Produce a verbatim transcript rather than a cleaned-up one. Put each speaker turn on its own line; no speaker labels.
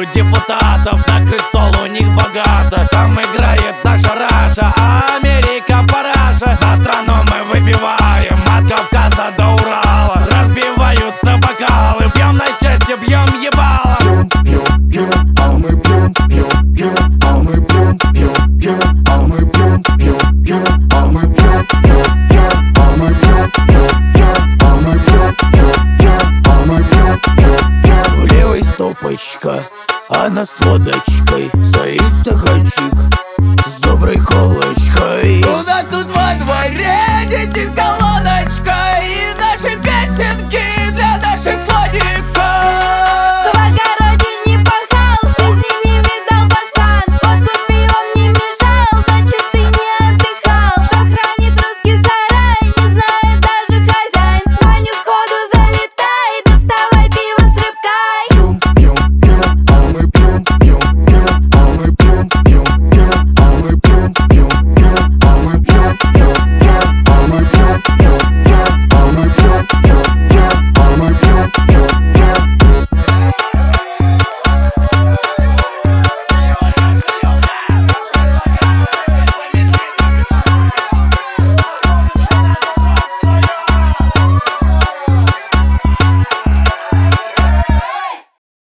у депутатов, накрыт стол у них богато. Там играет наша Раша, а Америка параша. За страну мы выпиваем от Кавказа до Урала. Разбиваются бокалы, пьем на счастье, бьем ебало.
Пьем, пьем, пьем, а мы пьем, пьем, пьем, а мы пьем, пьем, пьем, а мы пьем, пьем, пьем, а мы пьем, пьем, пьем, а мы пьем, пьем, пьем, а мы пьем, пьем, пьем, а мы пьем, пьем, пьем.
В левой стопочка, она с водочкой. Стоит стаканчик с доброй колочкой.
У нас тут во дворе дети с колоночкой. И